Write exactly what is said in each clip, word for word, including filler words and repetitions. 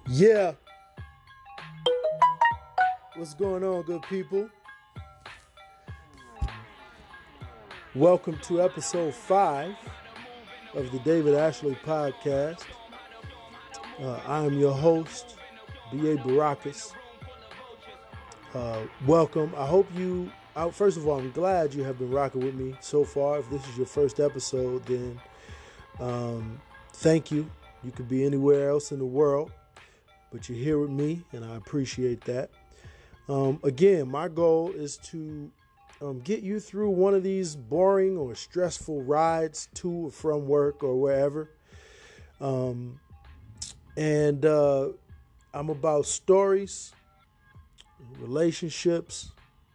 Yeah, what's going on, good people? Welcome to episode five of the David Ashley podcast. Uh, I am your host, B A Baracus. Uh, welcome. I hope you, uh, first of all, I'm glad you have been rocking with me so far. If this is your first episode, then um, thank you. You could be anywhere else in the world, but you're here with me, and I appreciate that. Um, again, my goal is to um, get you through one of these boring or stressful rides to or from work or wherever. Um, and uh, I'm about stories, relationships,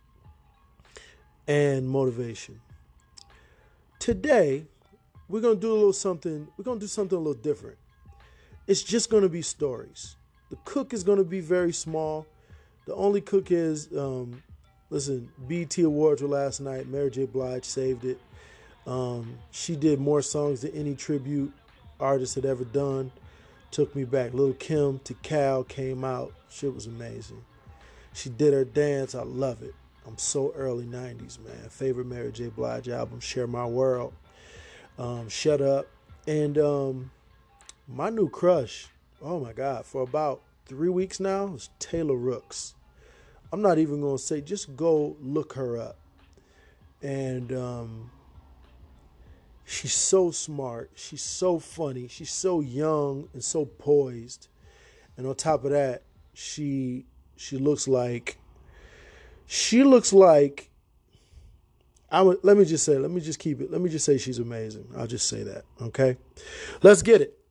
and motivation. Today, we're going to do a little something. We're going to do something a little different. It's just going to be stories. The cook is going to be very small. The only cook is, um, listen, B E T Awards were last night. Mary J. Blige saved it. Um, she did more songs than any tribute artist had ever done. Took me back. Lil' Kim to Cal came out. Shit was amazing. She did her dance. I love it. I'm so early nineties, man. Favorite Mary J. Blige album, Share My World. Um, Shut Up. And um, my new crush, oh my God, for about three weeks now, is Taylor Rooks. I'm not even going to say, just go look her up. And um, she's so smart. She's so funny. She's so young and so poised. And on top of that, she she looks like, she looks like, I would, let me just say, let me just keep it. Let me just say she's amazing. I'll just say that, okay? Let's get it.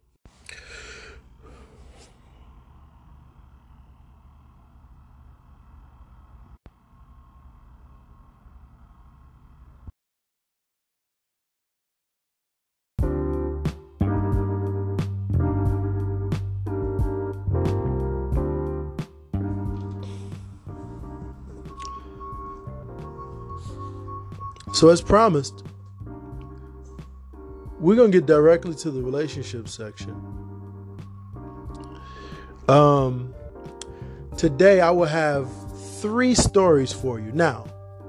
So as promised, we're going to get directly to the relationship section. Um, today I will have three stories for you. Now,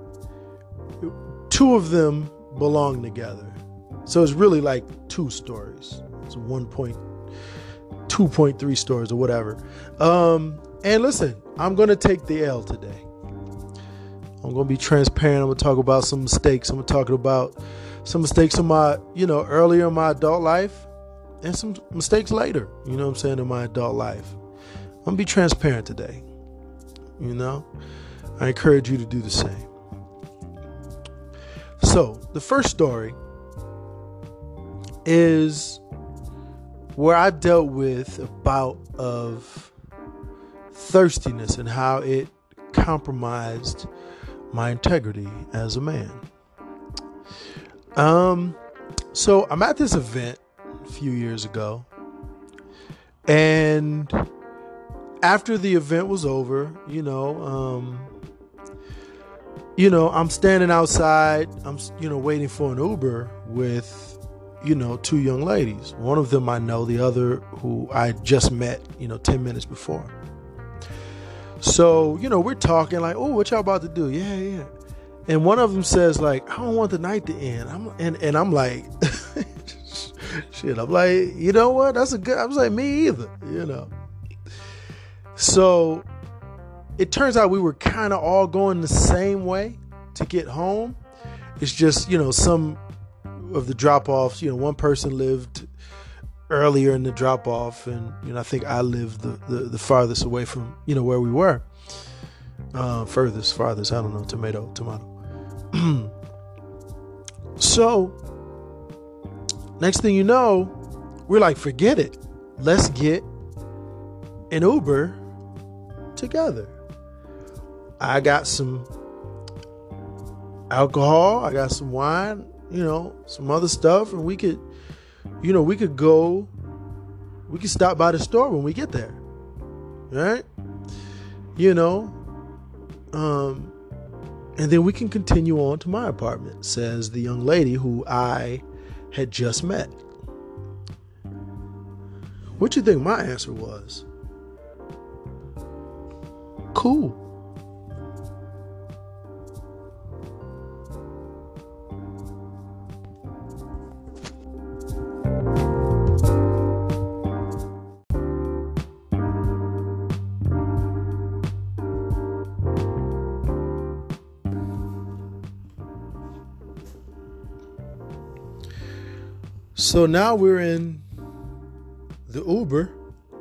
two of them belong together. So it's really like two stories. It's one point two point three stories or whatever. Um, and listen, I'm going to take the L today. I'm going to be transparent. I'm going to talk about some mistakes. I'm going to talk about some mistakes in my, you know, earlier in my adult life and some mistakes later, you know what I'm saying, in my adult life. I'm going to be transparent today. You know, I encourage you to do the same. So the first story is where I dealt with a bout of thirstiness and how it compromised my integrity as a man. Um, so I'm at this event a few years ago, and after the event was over, you know, um, you know, I'm standing outside. I'm, you know, waiting for an Uber with, you know, two young ladies. One of them I know, the other who I just met, you know, ten minutes before. So, you know, we're talking like, oh, what y'all about to do? Yeah, yeah. And one of them says, like, I don't want the night to end. I'm and, and I'm like, shit, I'm like, you know what? That's a good, I was like, me either, you know. So it turns out we were kind of all going the same way to get home. It's just, you know, some of the drop-offs, you know, one person lived earlier in the drop off, and you know I think I lived the, the, the farthest away from, you know, where we were. Uh, furthest, farthest, I don't know, tomato, tomato. So next thing you know, we're like, forget it. Let's get an Uber together. I got some alcohol, I got some wine, you know, some other stuff, and we could You know, we could go, we could stop by the store when we get there, right? You know, um, and then we can continue on to my apartment, says the young lady who I had just met. What you think my answer was? cool. So now we're in the Uber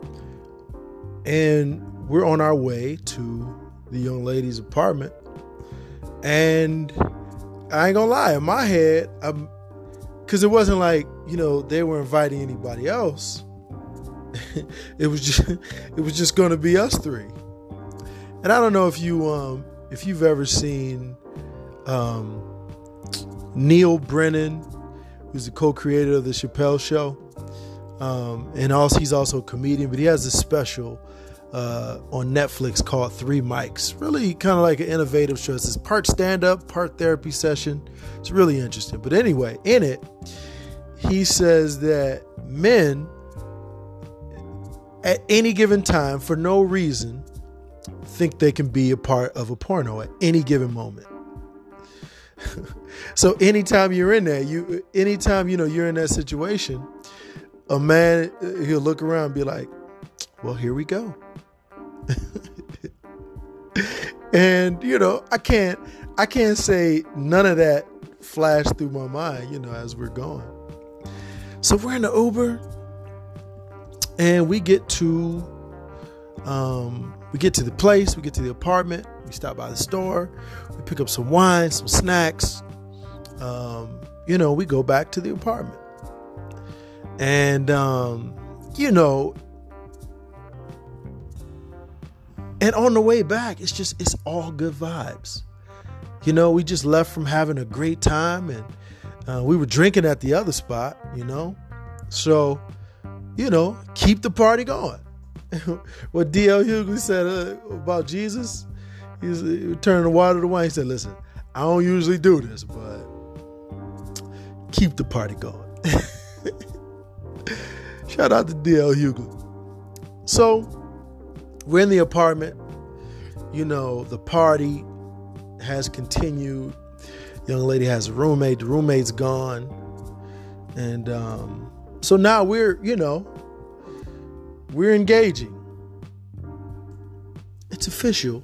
and we're on our way to the young lady's apartment. And I ain't gonna lie, in my head, I'm, cause it wasn't like, you know, they were inviting anybody else. it was just, it was just gonna be us three. And I don't know if you, um, if you've ever seen, um, Neil Brennan, who's the co-creator of the Chappelle Show. Um, and also he's also a comedian, but he has a special uh, on Netflix called Three Mics. Really kind of like an innovative show. It's part stand-up, part therapy session. It's really interesting. But anyway, in it, he says that men at any given time, for no reason, think they can be a part of a porno at any given moment. So anytime you're in there, you anytime you know you're in that situation, a man, he'll look around and be like, well, here we go. And you know, I can't I can't say none of that flashed through my mind, you know, as we're going. So we're in the Uber and we get to um we get to the place, we get to the apartment, we stop by the store, we pick up some wine, some snacks. Um, you know, we go back to the apartment. And, um, you know, and on the way back, it's just, it's all good vibes. You know, we just left from having a great time and uh, we were drinking at the other spot, you know. So, you know, keep the party going. What D L Hughley said uh, about Jesus, he was uh, turning the water to wine. He said, listen, I don't usually do this, but keep the party going. Shout out to D L Hughley. So we're in the apartment. You know, the party has continued. Young lady has a roommate. The roommate's gone. And um, so now we're, you know, we're engaging. It's official.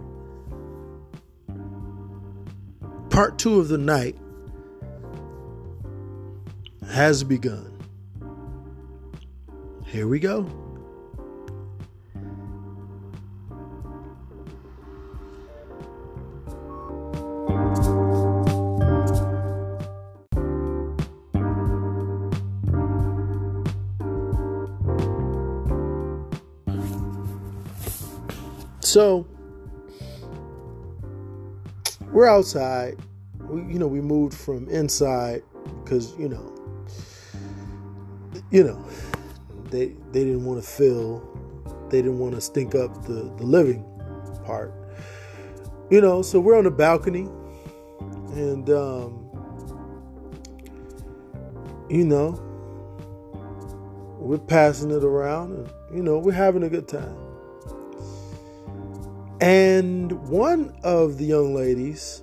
Part two of the night has begun. Here we go. So we're outside. We, you know, we moved from inside because, you know, you know, they they didn't want to fill, they didn't want to stink up the, the living part. You know, so we're on the balcony and, um, you know, we're passing it around and, you know, we're having a good time. And one of the young ladies,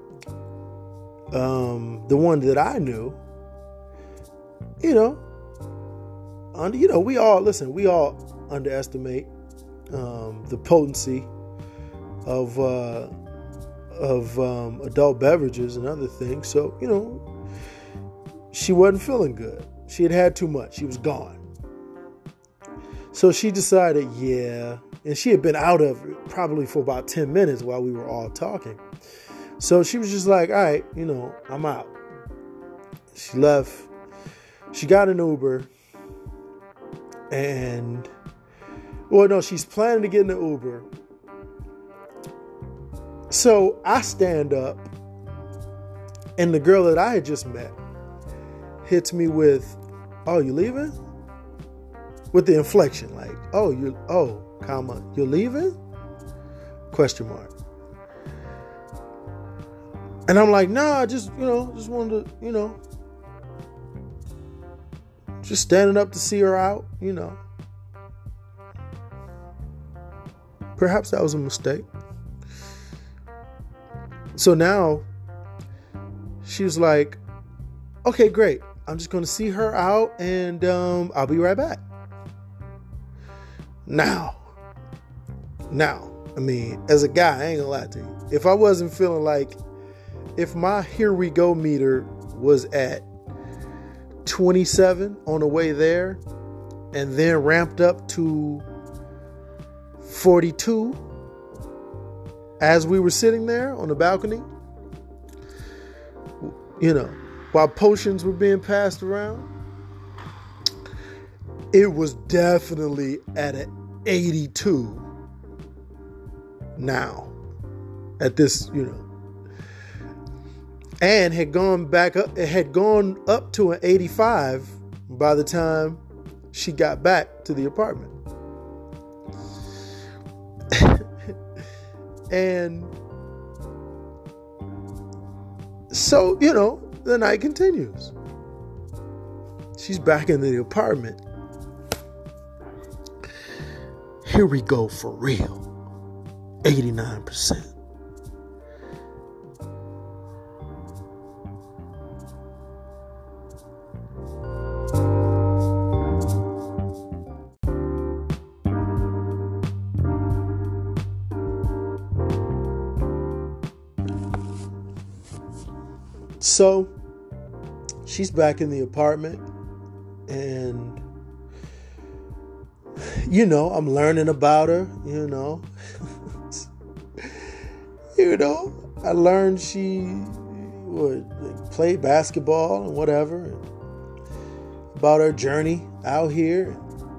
um, the one that I knew, you know, under, you know, we all, listen, we all underestimate um, the potency of uh, of um, adult beverages and other things. So, you know, she wasn't feeling good. She had had too much. She was gone. So she decided, yeah, and she had been out of it probably for about ten minutes while we were all talking. So she was just like, all right, you know, I'm out. She left. She got an Uber. And, well, no, she's planning to get in the Uber. So I stand up. And the girl that I had just met hits me with, oh, you leaving? With the inflection, like, oh, you, oh, comma, you're leaving? Question mark. And I'm like, nah, I just, you know, just wanted to, you know, just standing up to see her out, you know. Perhaps that was a mistake. So now she was like, okay, great. I'm just going to see her out and um, I'll be right back. Now, now, I mean, as a guy, I ain't gonna lie to you. If I wasn't feeling like, if my here we go meter was at twenty-seven on the way there and then ramped up to forty-two as we were sitting there on the balcony, you know, while potions were being passed around, it was definitely at an eighty-two now at this, you know, and had gone back up, it had gone up to an eighty-five by the time she got back to the apartment. And so, you know, the night continues. She's back in the apartment. Here we go for real. eighty-nine percent. So she's back in the apartment, and you know, I'm learning about her, you know. you know, I learned she would play basketball and whatever, and about her journey out here.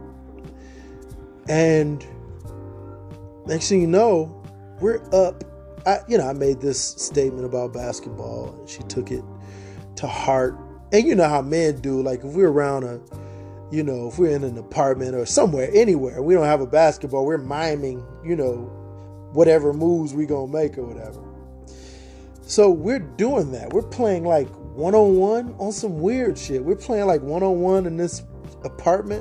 And next thing you know, we're up. I, you know, I made this statement about basketball, and she took it to heart. And you know how men do, like if we're around a, you know, if we're in an apartment or somewhere, anywhere, we don't have a basketball, we're miming, you know, whatever moves we gonna make or whatever. So we're doing that. We're playing like one-on-one on some weird shit. We're playing like one-on-one in this apartment.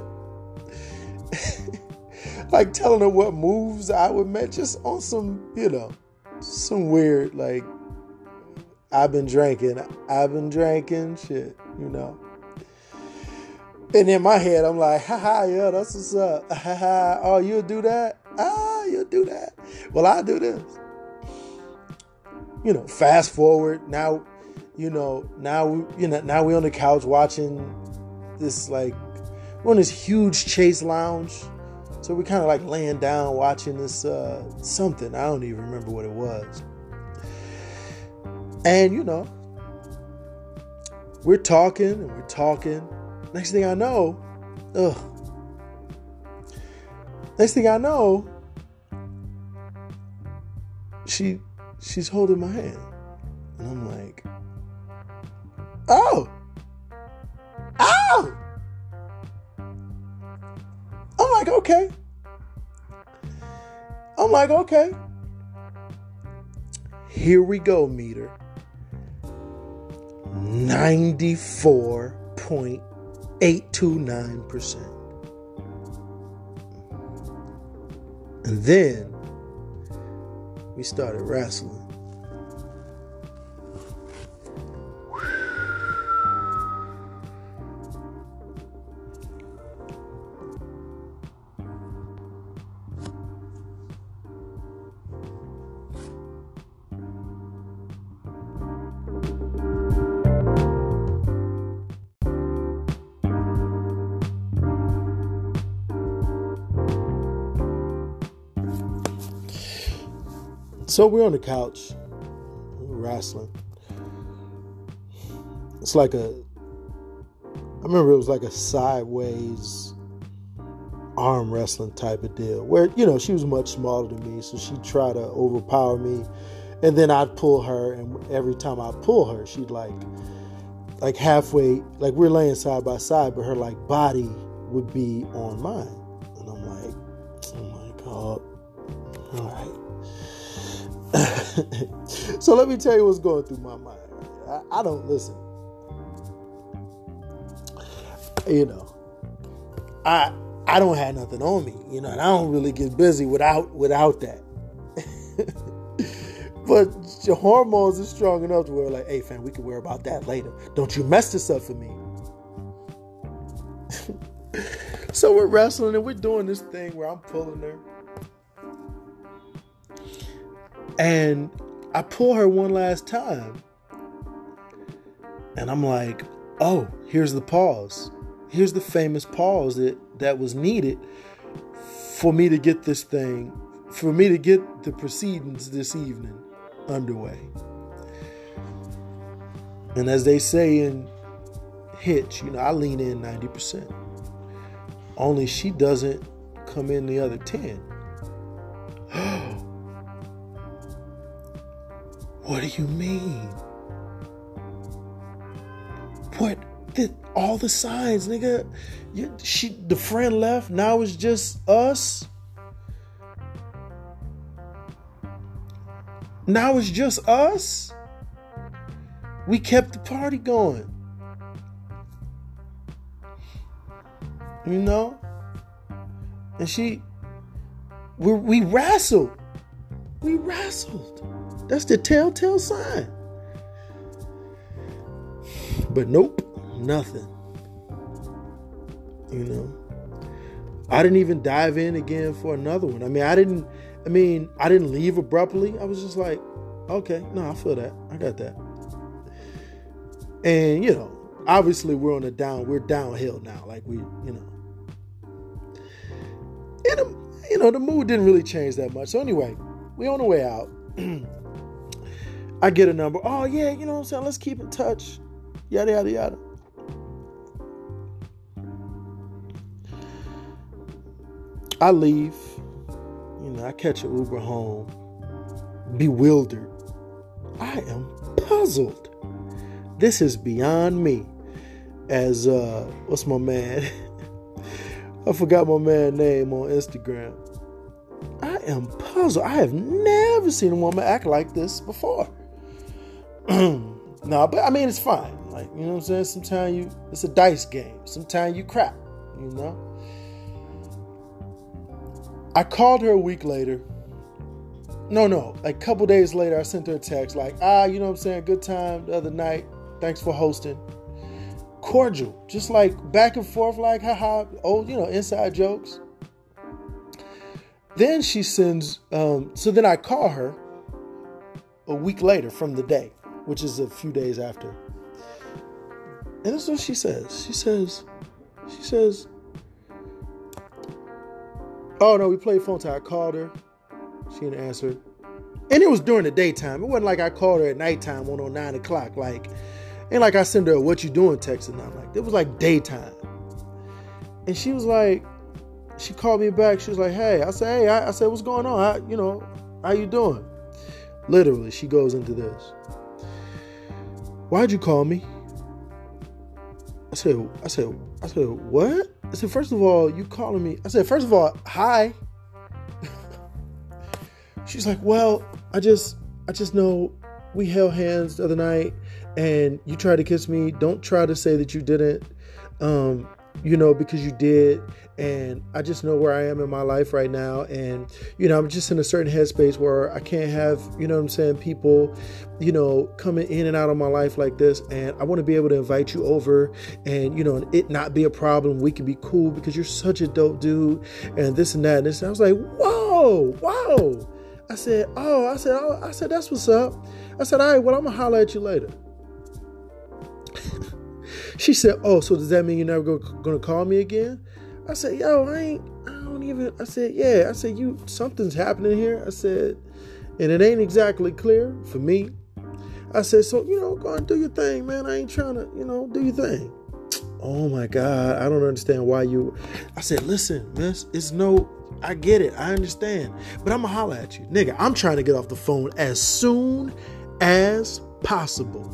Like telling her what moves I would make, just on some, you know, some weird, like, I've been drinking, I've been drinking shit, you know. And in my head, I'm like, haha, yeah, that's what's up. Haha, oh, you'll do that? Ah, you'll do that. Well, I'll do this. You know, fast forward, now, you know, now, we, you know, now we're on the couch watching this, like, we're on this huge Chase lounge. So we're kind of like laying down watching this uh, something. I don't even remember what it was. And, you know, we're talking and we're talking. Next thing I know, ugh. Next thing I know, she she's holding my hand. And I'm like, oh, oh. I'm like, okay. I'm like, okay. Here we go, meter. ninety-four point eight two nine percent. And then we started wrestling. So we're on the couch, we're wrestling. It's like a, I remember it was like a sideways arm wrestling type of deal where, you know, she was much smaller than me, so she'd try to overpower me, and then I'd pull her, and every time I pull her, she'd like, like halfway, like we're laying side by side, but her like body would be on mine. And I'm like, oh my God, all right. So let me tell you what's going through my mind. I, I don't listen. You know, I I don't have nothing on me, you know, and I don't really get busy without without that. But your hormones are strong enough to where like, hey fam, we can worry about that later. Don't you mess this up for me. So we're wrestling and we're doing this thing where I'm pulling her. And I pull her one last time. And I'm like, oh, here's the pause. Here's the famous pause that, that was needed for me to get this thing, for me to get the proceedings this evening underway. And as they say in Hitch, you know, I lean in ninety percent. Only she doesn't come in the other ten. What do you mean? What? The, all the signs, nigga. You, she, the friend left. Now it's just us. Now it's just us. We kept the party going. You know? And she, we, we wrestled. We wrestled. That's the telltale sign. But nope, nothing. You know? I didn't even dive in again for another one. I mean, I didn't, I mean, I didn't leave abruptly. I was just like, okay, no, I feel that. I got that. And, you know, obviously we're on a down, we're downhill now. Like we, you know. And, um, you know, the mood didn't really change that much. So anyway, we on the way out. I get a number. Oh, yeah, you know what I'm saying? Let's keep in touch. Yada, yada, yada. I leave. You know, I catch an Uber home. Bewildered. I am puzzled. This is beyond me. As, uh, what's my man? I forgot my man's name on Instagram. I am puzzled. I have never seen a woman act like this before. No, but I mean, it's fine. Like, you know what I'm saying? Sometimes you, it's a dice game. Sometimes you crap, you know? I called her a week later. No, no. Like a couple days later, I sent her a text like, ah, you know what I'm saying? Good time the other night. Thanks for hosting. Cordial. Just like back and forth, like, haha, old, you know, inside jokes. Then she sends, um, so then I call her a week later from the day, which is a few days after. And that's what she says. She says, she says, oh no, we played phone tag. I called her. She didn't answer. And it was during the daytime. It wasn't like I called her at nighttime, one on nine o'clock. Like, ain't like I send her a what you doing text and I'm like, it was like daytime. And she was like, she called me back. She was like, hey, I said, hey, I, I said, what's going on? How, you know, how you doing? Literally, she goes into this. Why'd you call me? I said, I said, I said, what? I said, first of all, you calling me. I said, first of all, hi. She's like, well, I just, I just know we held hands the other night and you tried to kiss me. Don't try to say that you didn't, um, you know, because you did. And I just know where I am in my life right now. And, you know, I'm just in a certain headspace where I can't have, you know what I'm saying, people, you know, coming in and out of my life like this. And I want to be able to invite you over and, you know, it not be a problem. We can be cool because you're such a dope dude and this and that. And this. And I was like, whoa, whoa. I said, oh, I said, oh, I said, that's what's up. I said, all right, well, I'm going to holler at you later. She said, oh, so does that mean you're never going to call me again? I said, yo, I ain't, I don't even, I said, yeah. I said, you, something's happening here. I said, and it ain't exactly clear for me. I said, so, you know, go and do your thing, man. I ain't trying to, you know, do your thing. Oh my God. I don't understand why you, I said, listen, miss, it's no, I get it. I understand, but I'm gonna holler at you. Nigga, I'm trying to get off the phone as soon as possible.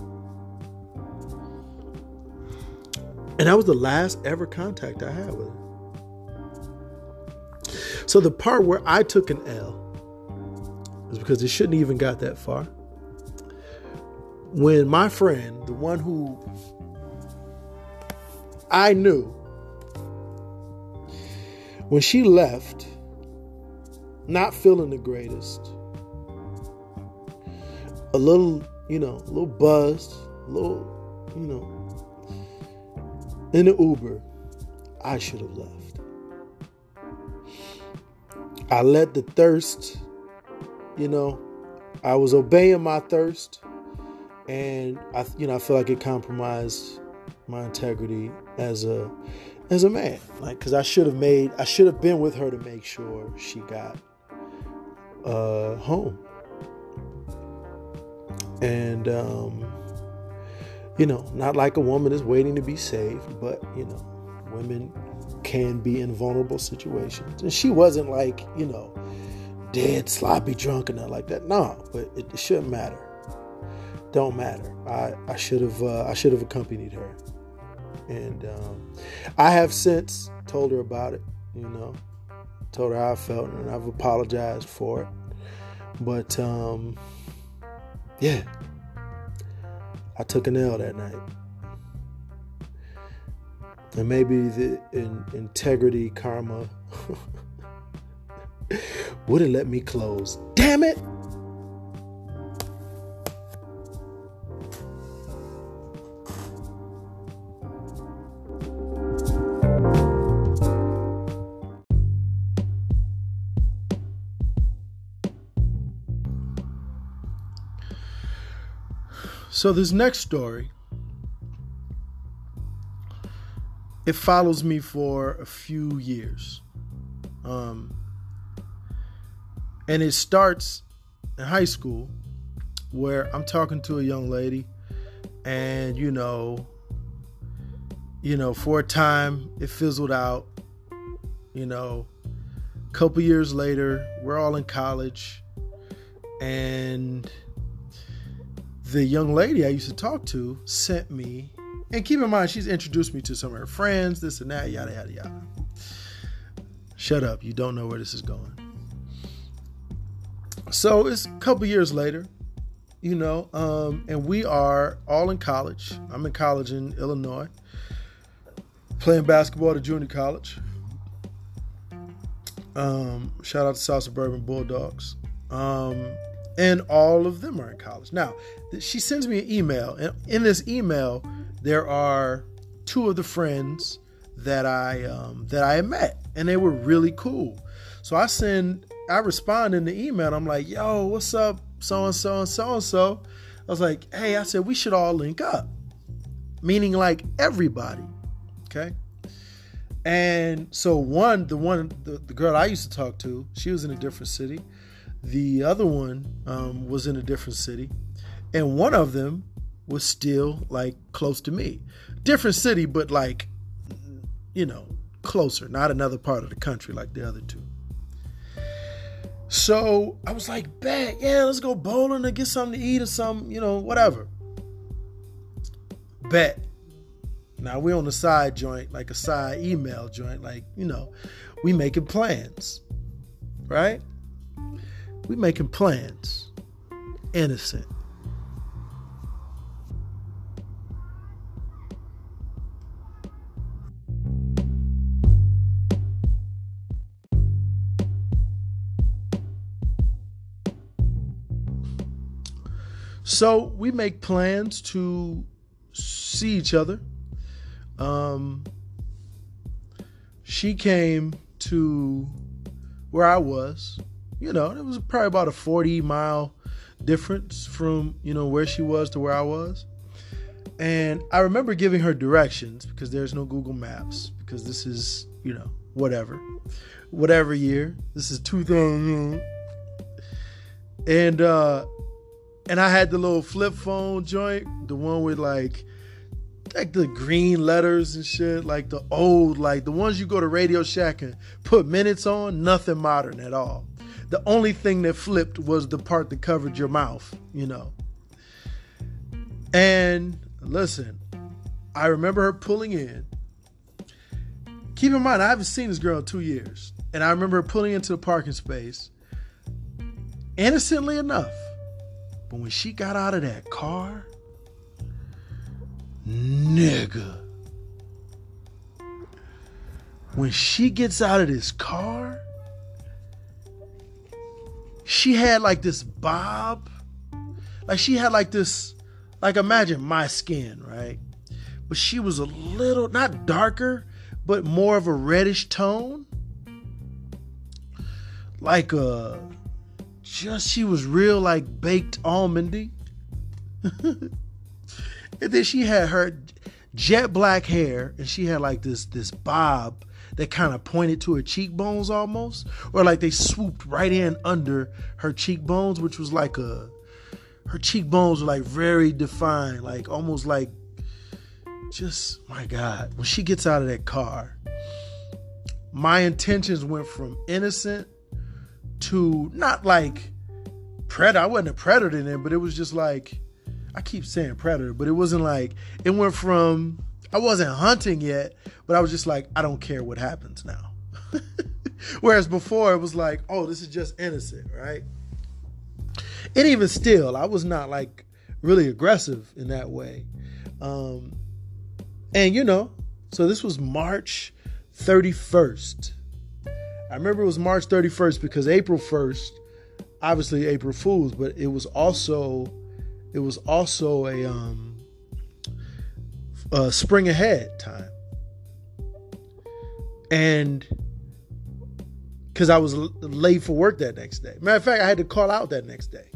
And that was the last ever contact I had with her. So the part where I took an L is because it shouldn't even got that far. When my friend, the one who I knew when she left, not feeling the greatest, a little, you know, a little buzzed, a little, you know, in the Uber, I should have left. I let the thirst, you know, I was obeying my thirst, and I, you know, I feel like it compromised my integrity as a, as a man. Like, cause I should have made, I should have been with her to make sure she got uh, home. And, um, you know, not like a woman is waiting to be saved, but, you know, women can be in vulnerable situations. And she wasn't like, you know, dead, sloppy drunk and nothing like that. No, but it, it shouldn't matter. Don't matter. I, I should have uh, I should have accompanied her. And um, I have since told her about it, you know, told her how I felt, and I've apologized for it. But, um, yeah, I took an L that night. And maybe the in, integrity karma would have let me close. Damn it! So this next story, it follows me for a few years. Um, and it starts in high school, where I'm talking to a young lady, and, you know, you know, for a time it fizzled out. You know, a couple years later, we're all in college, and the young lady I used to talk to sent me, and keep in mind, she's introduced me to some of her friends, this and that, yada, yada, yada. Shut up. You don't know where this is going. So it's a couple years later, you know, um, and we are all in college. I'm in college in Illinois, playing basketball at a junior college. Um, shout out to South Suburban Bulldogs. Um, and all of them are in college. Now, she sends me an email, and in this email, there are two of the friends that I um, that I had met, and they were really cool. So I send, I respond in the email, and I'm like, "Yo, what's up, so and so and so and so?" I was like, "Hey," I said, "we should all link up," meaning like everybody, okay? And so one, the one, the, the girl I used to talk to, she was in a different city. The other one um, was in a different city, and one of them was still like close to me. Different city, but like, you know, closer, not another part of the country like the other two. So I was like, bet, yeah, let's go bowling or get something to eat or something, you know, whatever. Bet. Now we're on the side joint, like a side email joint, like, you know, we making plans, right? We making plans. Innocent. So we make plans to see each other. Um, she came to where I was. You know, it was probably about a forty mile difference from, you know, where she was to where I was. And I remember giving her directions, because there's no Google Maps, because this is, you know, whatever, whatever year. This is two thousand. And, uh, and I had the little flip phone joint, the one with like, like the green letters and shit, like the old, like the ones you go to Radio Shack and put minutes on, nothing modern at all. The only thing that flipped was the part that covered your mouth, you know. And listen, I remember her pulling in. Keep in mind, I haven't seen this girl in two years. And I remember her pulling into the parking space, innocently enough. But when she got out of that car, nigga, when she gets out of this car, she had like this bob. Like she had like this, like imagine my skin, right? But she was a little, not darker, but more of a reddish tone. Like a, just, she was real like baked almondy. And then she had her jet black hair, and she had like this this bob that kind of pointed to her cheekbones almost, or like they swooped right in under her cheekbones, which was like a, her cheekbones were like very defined, like almost like, just, my God, when she gets out of that car, my intentions went from innocent to not like predator. I wasn't a predator then, but it was just like, I keep saying predator, but it wasn't like, it went from, I wasn't hunting yet, but I was just like, I don't care what happens now. Whereas before it was like, oh, this is just innocent, right? And even still, I was not like really aggressive in that way. Um, and you know, so this was March thirty-first. I remember it was March thirty-first because April first, obviously April Fool's, but it was also, it was also a, um, a spring ahead time. And because I was l- late for work that next day. Matter of fact, I had to call out that next day.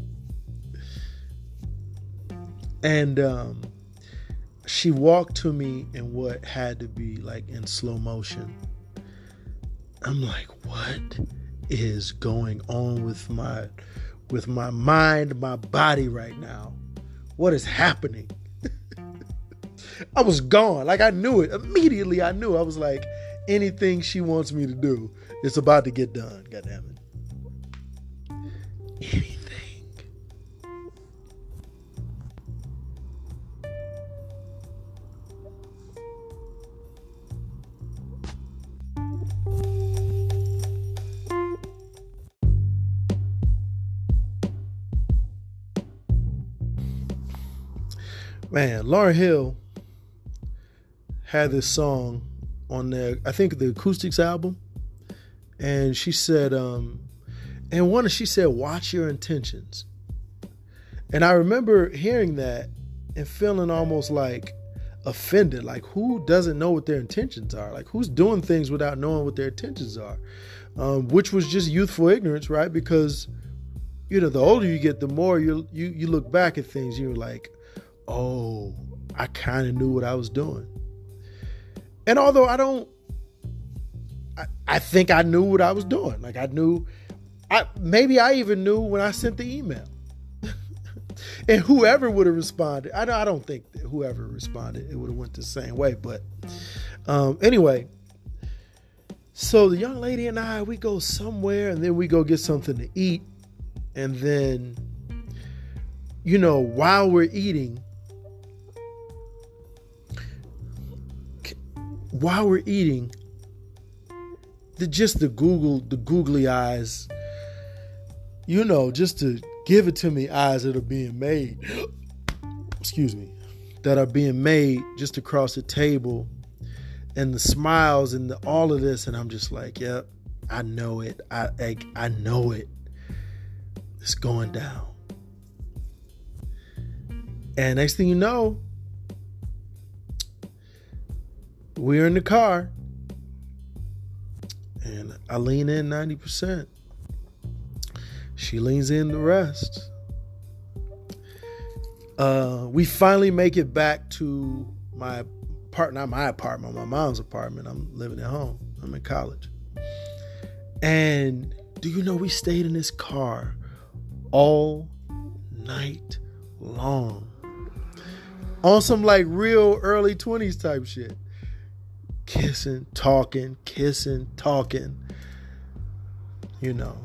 And um, she walked to me in what had to be like in slow motion. I'm like, what is going on with my with my mind, my body right now? What is happening? I was gone. Like I knew it. Immediately I knew. I was like, anything she wants me to do, it's about to get done. God damn it. Anything. Man, Lauryn Hill had this song on their, I think the Acoustics album. And she said, um, and one, she said, watch your intentions. And I remember hearing that and feeling almost like offended. Like, who doesn't know what their intentions are? Like, who's doing things without knowing what their intentions are? Um, which was just youthful ignorance, right? Because, you know, the older you get, the more you you you look back at things, you're like, oh, I kind of knew what I was doing. And although I don't, I, I think I knew what I was doing. Like I knew, I maybe I even knew when I sent the email. And whoever would have responded, I, I don't think that whoever responded, it would have went the same way. But um, anyway, so the young lady and I, we go somewhere and then we go get something to eat. And then, you know, while we're eating, while we're eating, the just the Google, the googly eyes, you know, just to give it to me eyes that are being made, excuse me, that are being made just across the table, and the smiles and the, all of this, and I'm just like, yep, I know it. I, I I know it. It's going down. And next thing you know, we're in the car, and I lean in ninety percent. She leans in the rest. Uh, we finally make it back to my part, not my apartment, my mom's apartment. I'm living at home. I'm in college. And do you know we stayed in this car all night long on some like real early twenties type shit. Kissing, talking, kissing, talking, you know,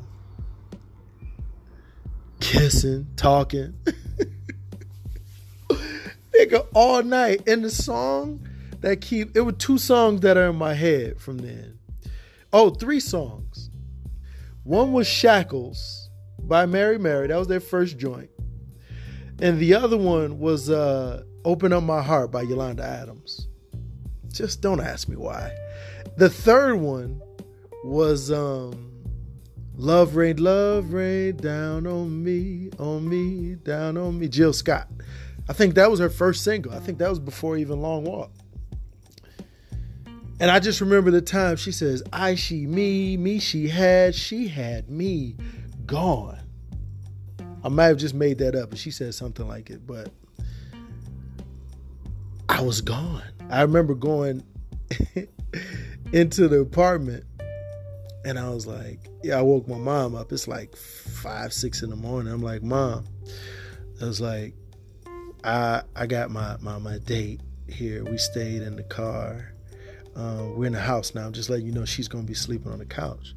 kissing, talking, nigga, all night. And the song that keep, it were two songs that are in my head from then. Oh, three songs. One was Shackles by Mary Mary. That was their first joint. And the other one was uh, Open Up My Heart by Yolanda Adams. Just don't ask me why. The third one was um, Love Rain, Love Rain Down on Me, on Me, Down on Me, Jill Scott. I think that was her first single. I think that was before even Long Walk. And I just remember the time she says, I, she, me, me, she had, she had me gone. I might have just made that up, and she said something like it, but I was gone. I remember going into the apartment, and I was like, yeah, I woke my mom up. It's like five, six in the morning. I'm like, Mom, I was like, I I got my, my, my date here. We stayed in the car. Uh, we're in the house now. I'm just letting you know she's going to be sleeping on the couch.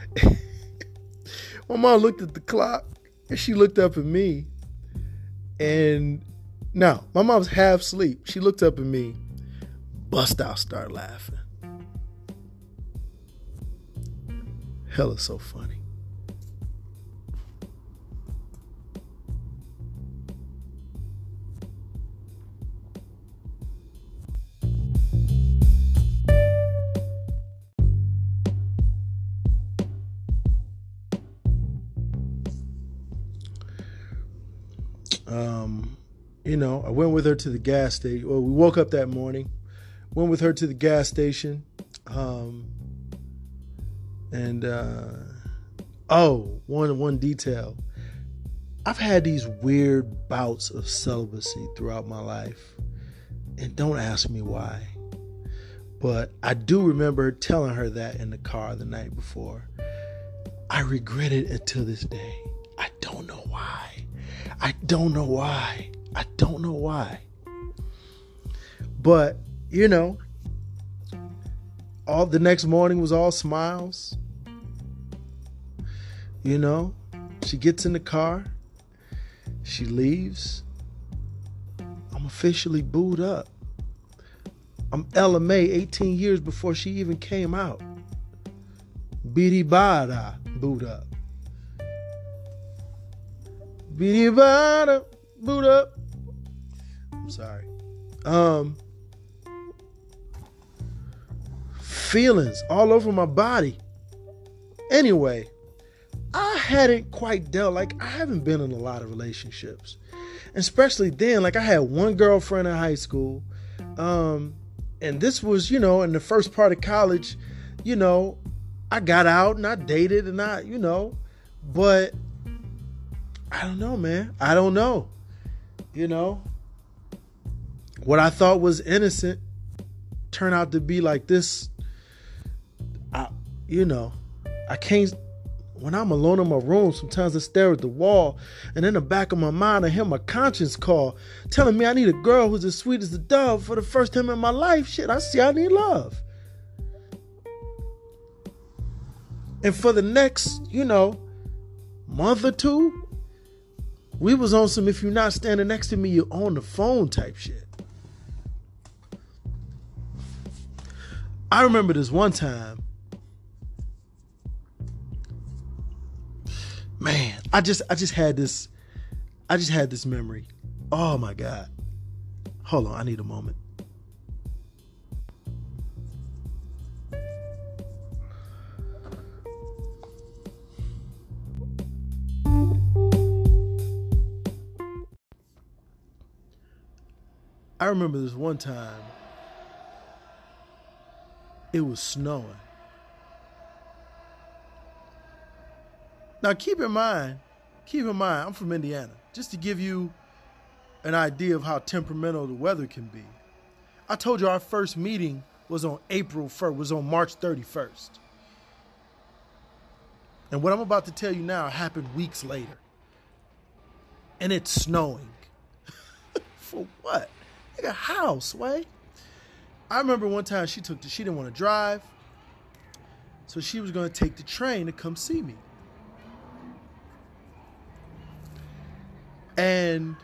My mom looked at the clock, and she looked up at me. And now, my mom's half asleep. She looked up at me, bust out, start laughing. Hella so funny. Um, you know, I went with her to the gas station. Well, we woke up that morning, went with her to the gas station. Um, and, uh, oh, one, one detail. I've had these weird bouts of celibacy throughout my life, and don't ask me why. But I do remember telling her that in the car the night before. I regret it until this day. I don't know why. I don't know why. I don't know why. But, you know, all the next morning was all smiles. You know, she gets in the car. She leaves. I'm officially booed up. I'm Ella May eighteen years before she even came out. Bidi Bada, booed up. Bidi Bada, booed up. I'm sorry. Um, feelings all over my body. Anyway, I hadn't quite dealt, like, I haven't been in a lot of relationships. Especially then, like, I had one girlfriend in high school. Um, and this was, you know, in the first part of college, you know, I got out and I dated and I, you know, but I don't know, man. I don't know. You know, what I thought was innocent turned out to be like this. I, you know, I can't, when I'm alone in my room, sometimes I stare at the wall, and in the back of my mind, I hear my conscience call, telling me I need a girl who's as sweet as a dove. For the first time in my life, shit, I see I need love. And for the next, you know, month or two, we was on some, if you're not standing next to me, you're on the phone type shit. I remember this one time, man, I just I just had this, I just had this memory. Oh my God. Hold on, I need a moment. I remember this one time, it was snowing. Now keep in mind, keep in mind, I'm from Indiana. Just to give you an idea of how temperamental the weather can be. I told you our first meeting was on April first, was on March thirty-first. And what I'm about to tell you now happened weeks later. And it's snowing. For what? Nigga, how, Sway? I remember one time she took the, she didn't want to drive, so she was going to take the train to come see me. And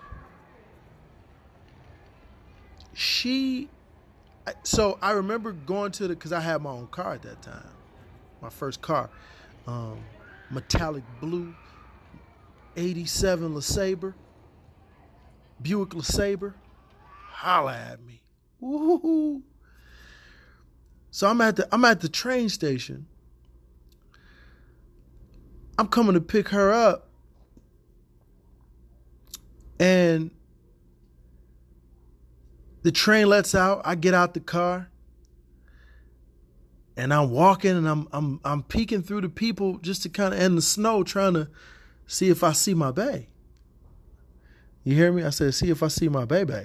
she, so I remember going to the, because I had my own car at that time, my first car, um, metallic blue, eighty-seven LeSabre, Buick LeSabre. Holla at me. Woo-hoo-hoo. So I'm at the I'm at the train station. I'm coming to pick her up. And the train lets out. I get out the car. And I'm walking and I'm I'm I'm peeking through the people just to kind of in the snow trying to see if I see my bae. You hear me? I said, see if I see my baby.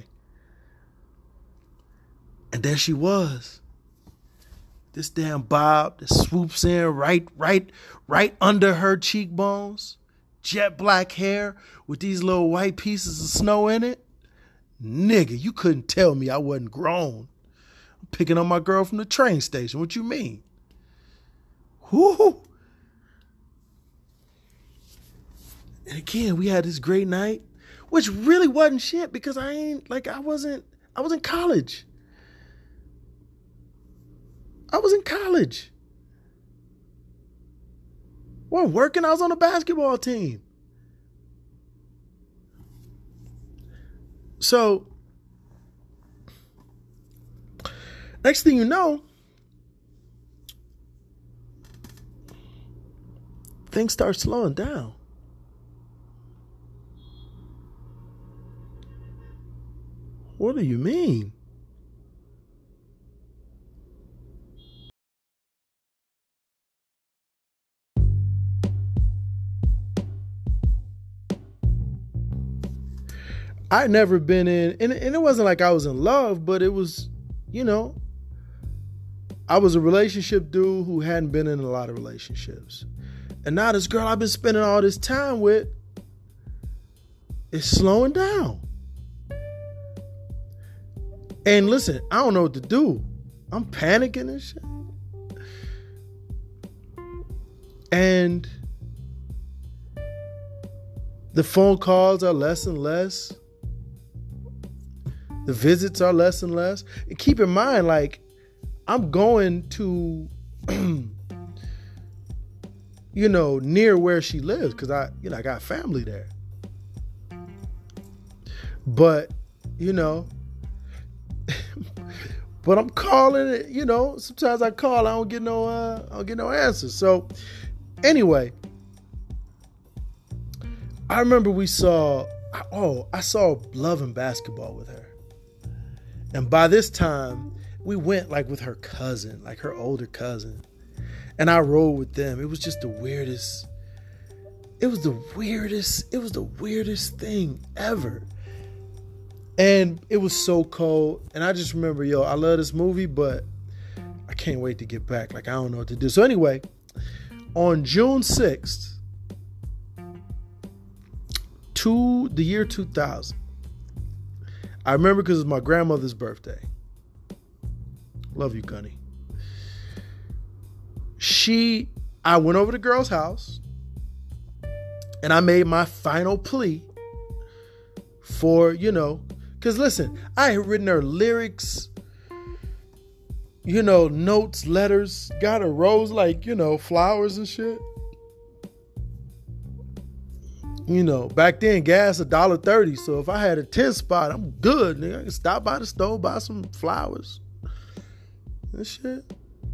And there she was. This damn bob that swoops in right, right, right under her cheekbones. Jet black hair with these little white pieces of snow in it. Nigga, you couldn't tell me I wasn't grown. I'm picking up my girl from the train station. What you mean? Whoo! And again, we had this great night, which really wasn't shit because I ain't, like, I wasn't, I was in college. I was in college. Well, working, I was on a basketball team. So, next thing you know, things start slowing down. What do you mean? I'd never been in, and, and it wasn't like I was in love, but it was, you know, I was a relationship dude who hadn't been in a lot of relationships. And now this girl I've been spending all this time with is slowing down. And listen, I don't know what to do. I'm panicking and shit. And the phone calls are less and less. The visits are less and less. And keep in mind, like, I'm going to, you know, near where she lives because I, you know, I got family there. But, you know, but I'm calling it, you know, sometimes I call, I don't get no, uh, I don't get no answers. So anyway, I remember we saw, oh, I saw Love and Basketball with her. And by this time, we went like with her cousin, like her older cousin. And I rode with them. It was just the weirdest, it was the weirdest, it was the weirdest thing ever. And it was so cold. And I just remember, yo, I love this movie, but I can't wait to get back. Like, I don't know what to do. So anyway, on June sixth, to the year two thousand, I remember because it was my grandmother's birthday. Love you, Gunny. She, I went over to the girl's house and I made my final plea for, you know, because listen, I had written her lyrics, you know, notes, letters, got her rose, like, you know, flowers and shit. You know, back then, gas a dollar thirty. So if I had a ten spot, I'm good, nigga. I can stop by the store, buy some flowers and shit.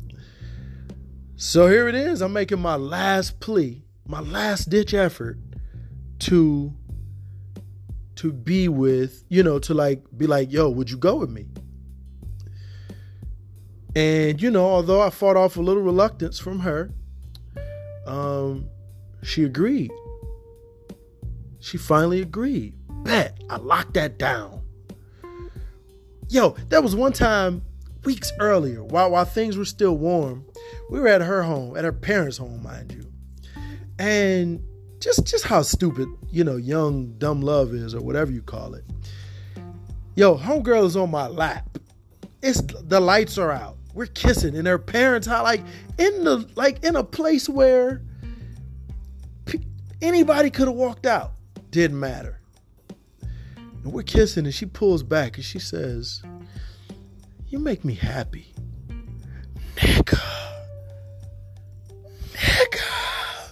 So here it is. I'm making my last plea, my last ditch effort to, to be with, you know, to like, be like, yo, would you go with me? And, you know, although I fought off a little reluctance from her, um, she agreed. She finally agreed. Bet. I locked that down. Yo, there was one time weeks earlier, while, while things were still warm, we were at her home, at her parents' home, mind you. And just, just how stupid, you know, young, dumb love is, or whatever you call it. Yo, homegirl is on my lap. It's, the lights are out. We're kissing in her parents' house, like in the, like in a place where p- anybody could have walked out. Didn't matter. And we're kissing and she pulls back and she says, you make me happy. Nigga. Nigga.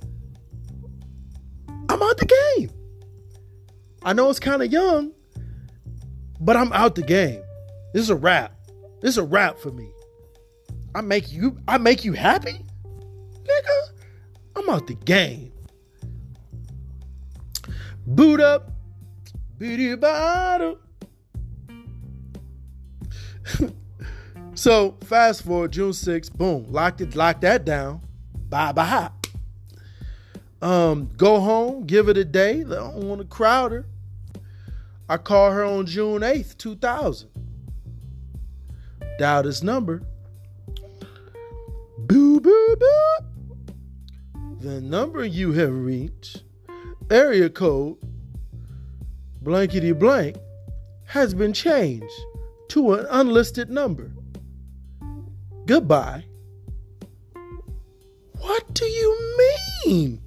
I'm out the game. I know it's kind of young, but I'm out the game. This is a wrap. This is a wrap for me. I make you I make you happy? Nigga, I'm out the game. Boot up. Beady bottle. So fast forward, June sixth, boom, locked it, locked that down. Bye bye. Um, go home, give it a day. They don't want to crowd her. I call her on June eighth, two thousand. Dial this number. Boo boo boo. The number you have reached, area code blankety blank, has been changed to an unlisted number. Goodbye. What do you mean?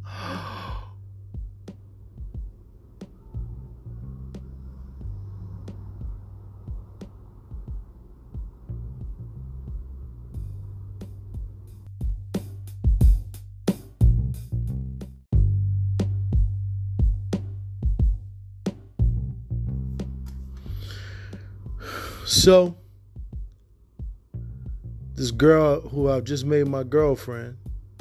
So, this girl who I've just made my girlfriend,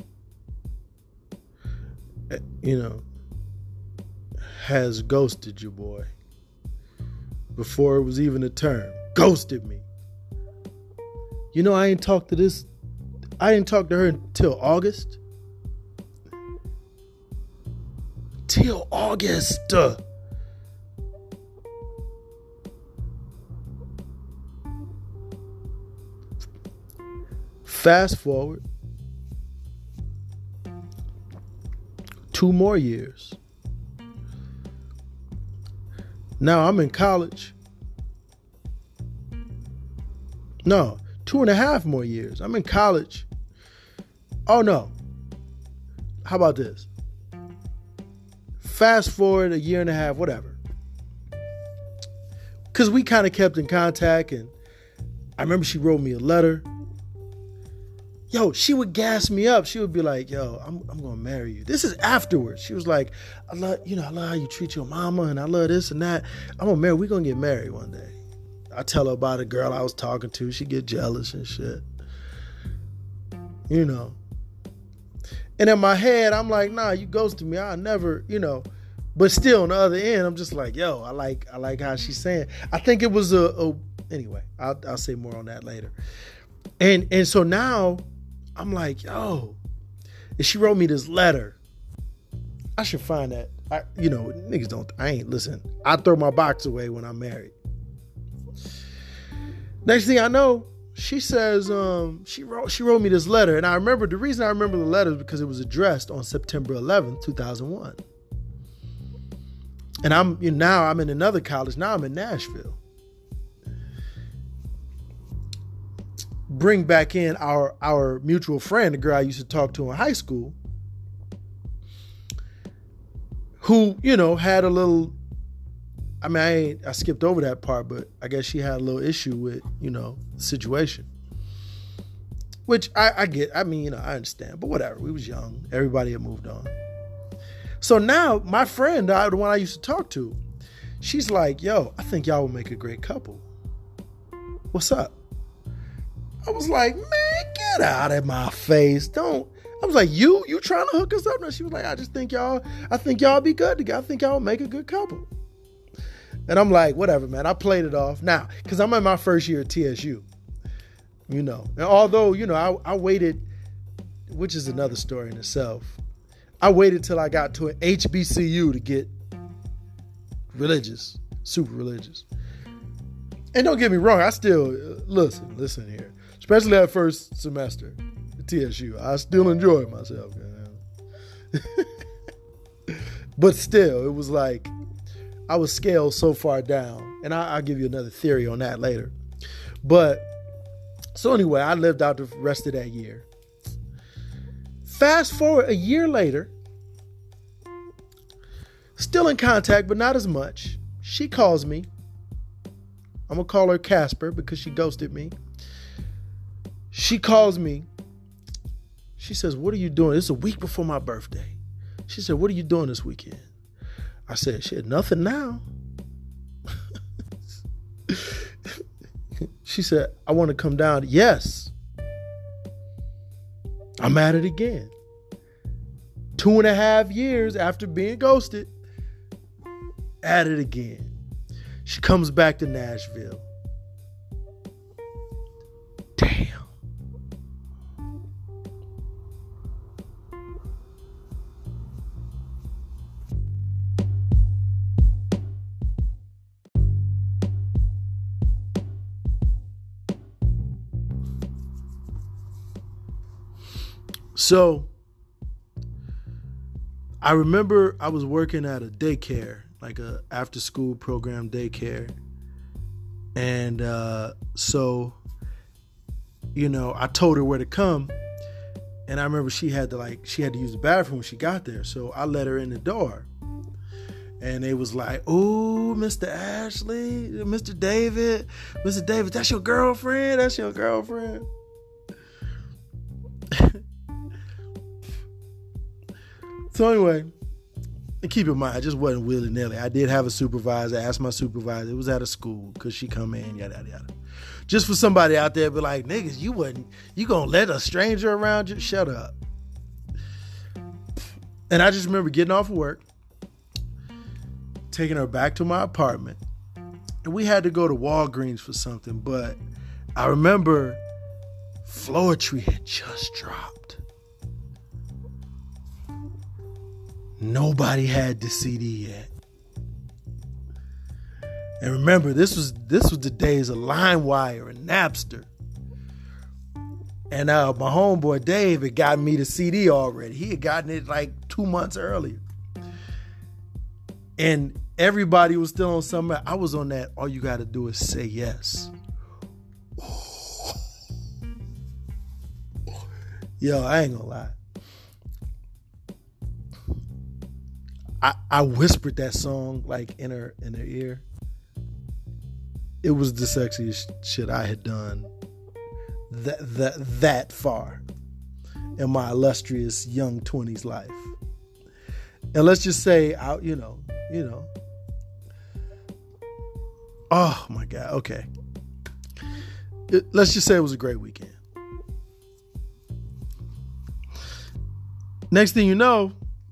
you know, has ghosted your boy before it was even a term. Ghosted me. You know, I ain't talked to this, I didn't talk to her until August. Till August. Fast forward two more years. Now I'm in college. No, two and a half more years. I'm in college. Oh no. How about this? Fast forward a year and a half, whatever. Because we kind of kept in contact, and I remember she wrote me a letter. Yo, she would gas me up. She would be like, yo, I'm I'm gonna marry you. This is afterwards. She was like, I love, you know, I love how you treat your mama, and I love this and that. I'm gonna marry, we're gonna get married one day. I tell her about a girl I was talking to, she get jealous and shit. You know. And in my head, I'm like, nah, you ghosted me. I'll never, you know. But still on the other end, I'm just like, yo, I like I like how she's saying. I think it was a, a anyway, I'll I'll say more on that later. And and so now I'm like, yo, and she wrote me this letter. I should find that. I, you know, niggas don't, I ain't, listen, I throw my box away when I'm married. Next thing I know, she says, um, she wrote, she wrote me this letter. And I remember, the reason I remember the letter is because it was addressed on September eleventh, two thousand one. And I'm, you know, now I'm in another college. Now I'm in Nashville. Bring back in our our mutual friend, the girl I used to talk to in high school, who, you know, had a little, I mean, I, ain't, I skipped over that part, but I guess she had a little issue with, you know, the situation. Which I, I get, I mean, you know, I understand, but whatever. We was young. Everybody had moved on. So now my friend, the one I used to talk to, she's like, yo, I think y'all would make a great couple. What's up? I was like, man, get out of my face. Don't. I was like, you, you trying to hook us up? No, she was like, I just think y'all, I think y'all be good together. I think y'all make a good couple. And I'm like, whatever, man. I played it off. Now, because I'm in my first year at T S U, you know. And although, you know, I, I waited, which is another story in itself. I waited till I got to an H B C U to get religious, super religious. And don't get me wrong, I still, listen, listen here. Especially that first semester at T S U. I still enjoy myself. Man. But still, it was like, I was scaled so far down. And I, I'll give you another theory on that later. But, so anyway, I lived out the rest of that year. Fast forward a year later, still in contact, but not as much. She calls me. I'm going to call her Casper because she ghosted me. She calls me. She says, what are you doing? It's a week before my birthday. She said, what are you doing this weekend? I said, shit, nothing now. She said, I want to come down. Yes. I'm at it again. Two and a half years after being ghosted, at it again. She comes back to Nashville. Damn. So, I remember I was working at a daycare, like a after school program daycare. And uh, so, you know, I told her where to come. And I remember she had to like, she had to use the bathroom when she got there. So I let her in the door. And they was like, "Oh, Mister Ashley, Mister David, Mister David, that's your girlfriend? That's your girlfriend?" So anyway, and keep in mind, I just wasn't willy-nilly. I did have a supervisor. I asked my supervisor. It was at a school. Could she come in? Yada, yada, yada. Just for somebody out there be like, "Niggas, you wouldn't, you gonna let a stranger around you? Shut up." And I just remember getting off of work, taking her back to my apartment. And we had to go to Walgreens for something. But I remember Floetry had just dropped. Nobody had the C D yet. And remember, this was this was the days of LimeWire and Napster. And uh, my homeboy Dave had gotten me the C D already. He had gotten it like two months earlier. And everybody was still on something. I was on that, all you got to do is say yes. Yo, I ain't gonna lie. I, I whispered that song like in her in her ear. It was the sexiest shit I had done that that that far in my illustrious young twenties life. And let's just say, I, you know, you know. Oh my God. Okay. It, let's just say it was a great weekend. Next thing you know,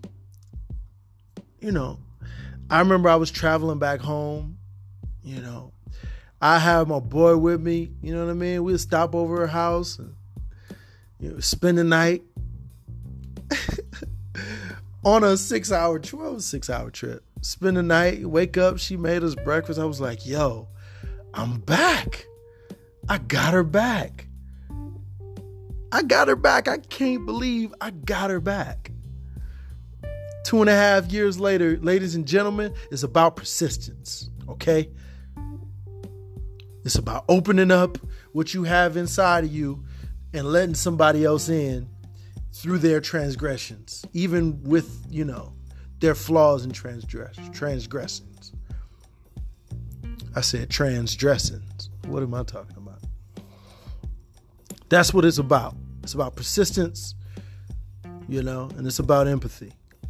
you know, I remember I was traveling back home, you know, I had my boy with me, you know what I mean? We'd stop over her house and, you know, spend the night on a six hour trip, well, six hour trip, spend the night, wake up, she made us breakfast. I was like, yo, I'm back. I got her back. I got her back. I can't believe I got her back. Two and a half years later, ladies and gentlemen, it's about persistence, okay? It's about opening up what you have inside of you and letting somebody else in through their transgressions, even with, you know, their flaws and transgress- transgressions. I said transgressings. What am I talking about? That's what it's about. It's about persistence, you know, and it's about empathy.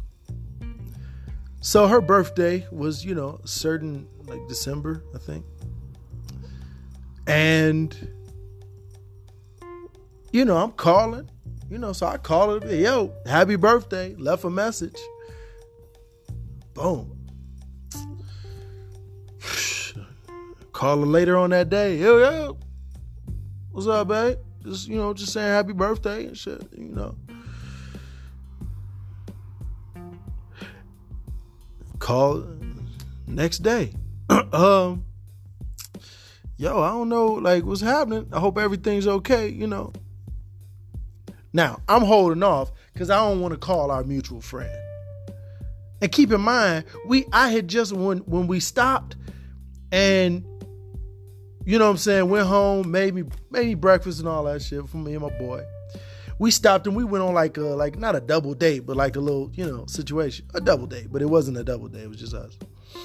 So her birthday was, you know, certain, like December, I think. And, you know, I'm calling, you know, so I call her, yo, happy birthday, left a message. Boom. Call her later on that day. Yo, yo, what's up, babe? Just, you know, just saying happy birthday and shit, you know. Call next day. um, yo, I don't know, like, what's happening. I hope everything's okay, you know. Now, I'm holding off because I don't want to call our mutual friend. And keep in mind, we I had just, when, when we stopped and, you know what I'm saying, went home, made me, made me breakfast and all that shit for me and my boy. We stopped and we went on like a, like not a double date, but like a little, you know, situation. A double date, but it wasn't a double date. It was just us.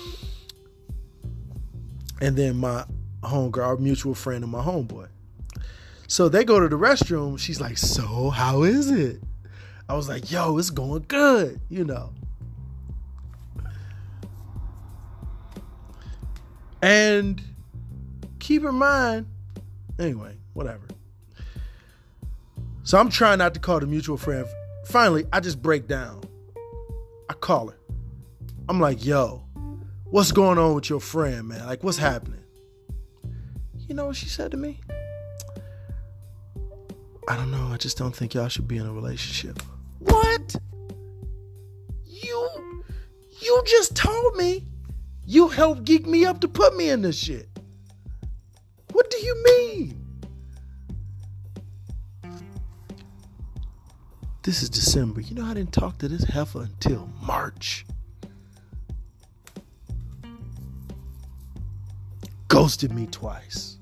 And then my homegirl, our mutual friend and my homeboy. So they go to the restroom. She's like, so how is it? I was like, yo, it's going good, you know. And keep in mind, anyway, whatever. So I'm trying not to call the mutual friend. Finally, I just break down. I call her. I'm like, yo, what's going on with your friend, man? Like, what's happening? You know what she said to me? I don't know. I just don't think y'all should be in a relationship. What? You, you just told me you helped geek me up to put me in this shit. What do you mean? This is December. You know, I didn't talk to this heifer until March. Ghosted me twice.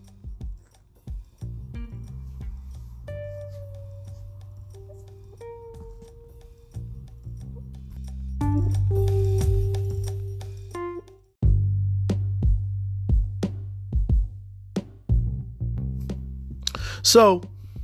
So,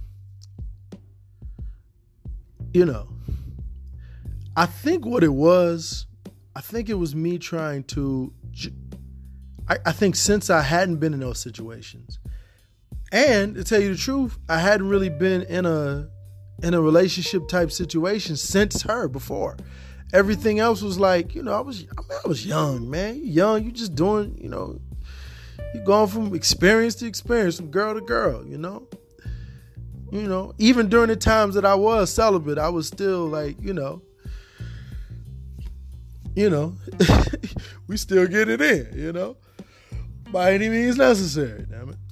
you know, I think what it was, I think it was me trying to, I, I think since I hadn't been in those situations, and to tell you the truth, I hadn't really been in a, in a relationship type situation since her before. Everything else was like, you know, I was, I, mean, I was young, man. You're young, you just doing, you know, you're going from experience to experience, from girl to girl, you know. You know, even during the times that I was celibate, I was still like, you know, you know, we still get it in, you know, by any means necessary, damn it.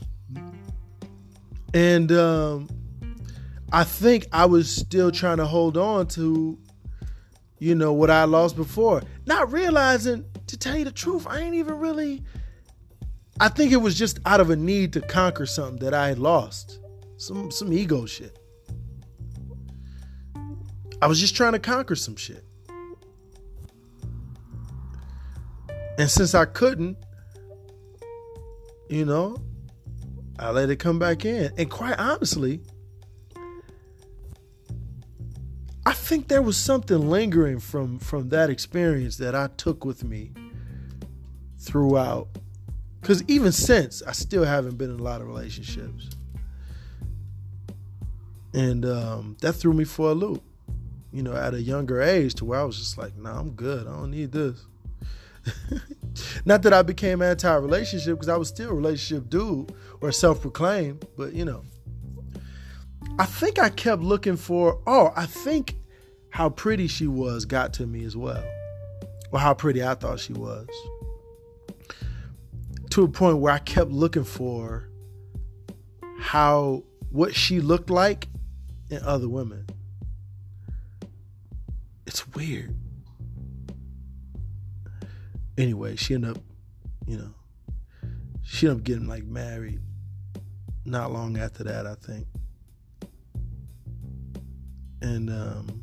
And um, I think I was still trying to hold on to, you know, what I lost before, not realizing, to tell you the truth, I ain't even really, I think it was just out of a need to conquer something that I had lost. Some some ego shit. I was just trying to conquer some shit. And since I couldn't, you know, I let it come back in. And quite honestly, I think there was something lingering from, from that experience that I took with me throughout. Because even since, I still haven't been in a lot of relationships. And um, that threw me for a loop, you know, at a younger age, to where I was just like, nah, I'm good. I don't need this. Not that I became anti-relationship, because I was still a relationship dude or self-proclaimed. But, you know, I think I kept looking for, oh, I think how pretty she was got to me as well. Or how pretty I thought she was. To a point where I kept looking for how, what she looked like in other women. It's weird. Anyway, she ended up, you know, she ended up getting like married not long after that, I think. And um,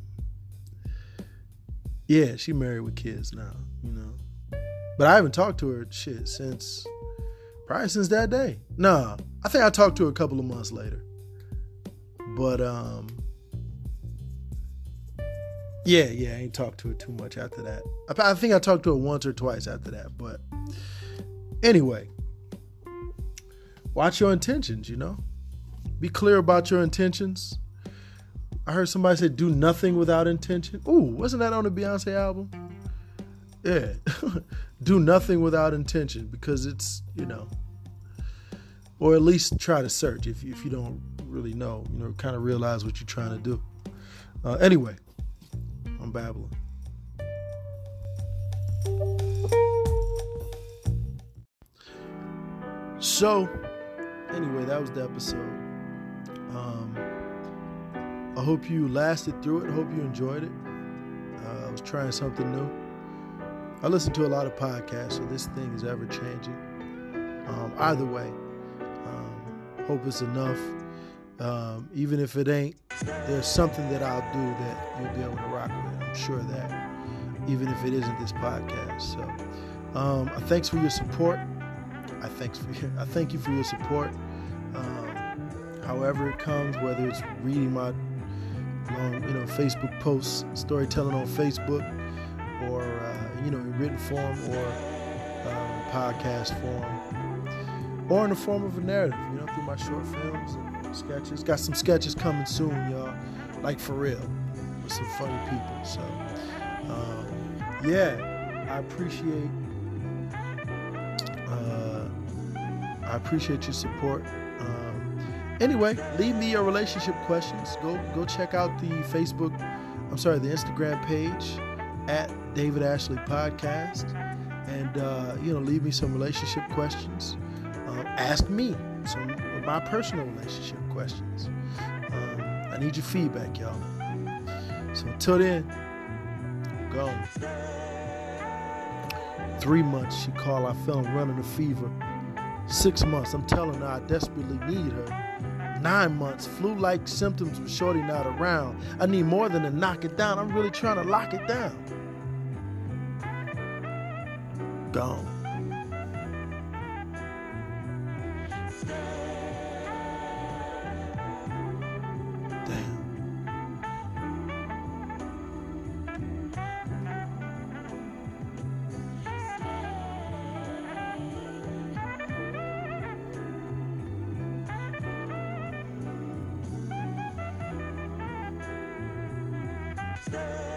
yeah, she married with kids now, you know. But I haven't talked to her shit since, probably since that day. Nah, I think I talked to her a couple of months later. But, um, yeah, yeah, I ain't talked to her too much after that. I, I think I talked to her once or twice after that. But anyway, watch your intentions, you know? Be clear about your intentions. I heard somebody say, do nothing without intention. Ooh, wasn't that on the Beyonce album? Yeah. Do nothing without intention, because it's, you know, or at least try to search if you, if you don't really know, you know, kind of realize what you're trying to do. Uh, anyway, I'm babbling. So, anyway, that was the episode. Um, I hope you lasted through it. I hope you enjoyed it. Uh, I was trying something new. I listen to a lot of podcasts, so this thing is ever changing. Um, either way, um, hope it's enough. Um, even if it ain't, there's something that I'll do that you'll be able to rock with. I'm sure of that, even if it isn't this podcast. So, um, I thanks for your support. I thanks for your, I thank you for your support. Um, however it comes, whether it's reading my long, you know, Facebook posts, storytelling on Facebook, or uh, you know, in written form, or uh, podcast form, or in the form of a narrative, you know, through my short films and sketches. Got some sketches coming soon, y'all. Like for real, with some funny people. So, um, yeah, I appreciate. Uh, I appreciate your support. Um, anyway, leave me your relationship questions. Go go check out the Facebook. I'm sorry, the Instagram page at David Ashley Podcast, and uh, you know, leave me some relationship questions. Um, ask me some of my personal relationship questions. Um, I need your feedback, y'all. So until then, go. Three months, she called. I felt running a fever. Six months, I'm telling her I desperately need her. Nine months, flu-like symptoms with shorty not around. I need more than to knock it down. I'm really trying to lock it down. Gone. Damn.